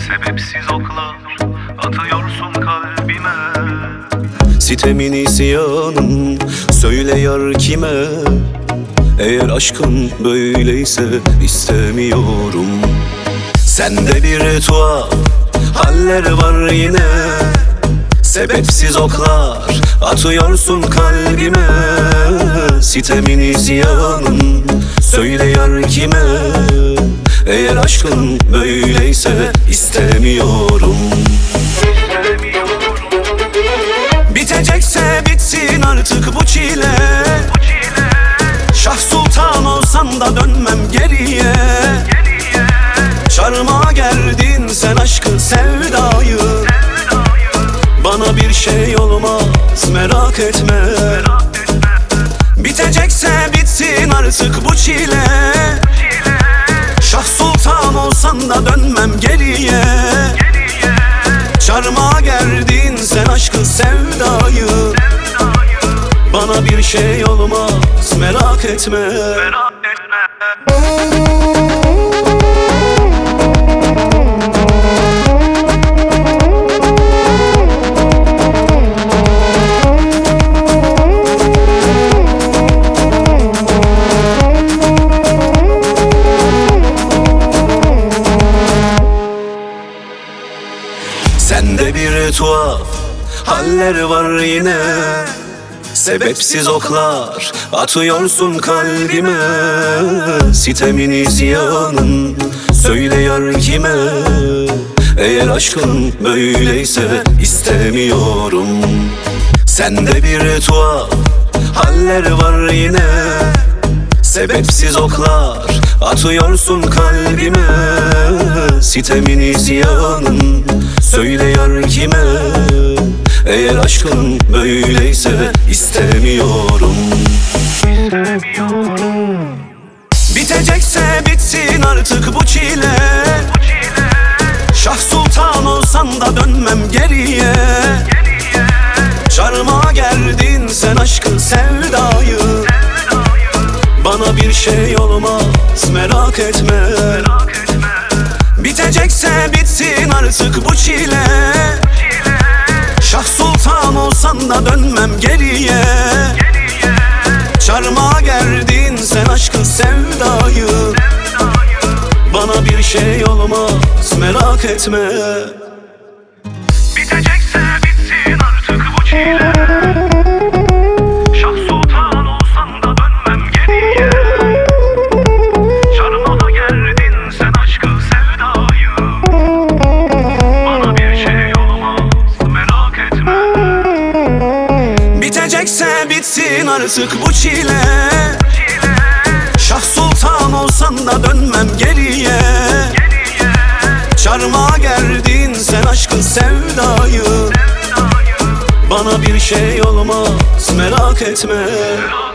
Sebepsiz oklar atıyorsun kalbime. Sitemin isyanım, söyle yar kime? Eğer aşkın böyleyse istemiyorum. Sende bir tuhaf haller var yine. Sebepsiz oklar atıyorsun kalbime. Sitemin isyanım, söyle yar kime? Eğer aşkın böyleyse istemiyorum. Bitecekse bitsin artık bu çile. Şah Sultan olsam da dönmem geriye. Çarmıha gerdin sen aşkı sevdayı. Bana bir şey olmaz merak etme. Bitecekse bitsin artık bu çile. Şah Sultan olsam da dönmem geriye. Çarmıha gerdin sen aşkı sevdayı. Bana bir şey olmaz merak etme. Sende bir tuhaf haller var yine. Sebepsiz oklar atıyorsun kalbime. Sitemin isyanım, söyle yar kime? Eğer aşkın böyleyse istemiyorum. Sende bir tuhaf haller var yine. Sebepsiz oklar atıyorsun kalbime. Sitemin isyanım, söyle yar kime? Eğer aşkın böyleyse istemiyorum. Bitecekse bitsin artık bu çile. Şah Sultan olsam da dönmem geriye. Çarmıha gerdin sen aşkı sevdayı. Bana bir şey olmaz merak etme. Bitecekse bitsin artık bu çile. Şah Sultan olsam da dönmem geriye. Çarmıha gerdin sen aşkı sevdayı. Bana bir şey olmaz merak etme. Bitecekse bitsin artık bu çile. Şah Sultan olsam da dönmem geriye. Çarmıha gerdin sen aşkı sevdayı. Bana bir şey olmaz merak etme. Bitecekse bitsin artık bu çile. Şah Sultan olsam da dönmem geriye. Çarmıha gerdin sen aşkı sevdayı. Bana bir şey olmaz merak etme.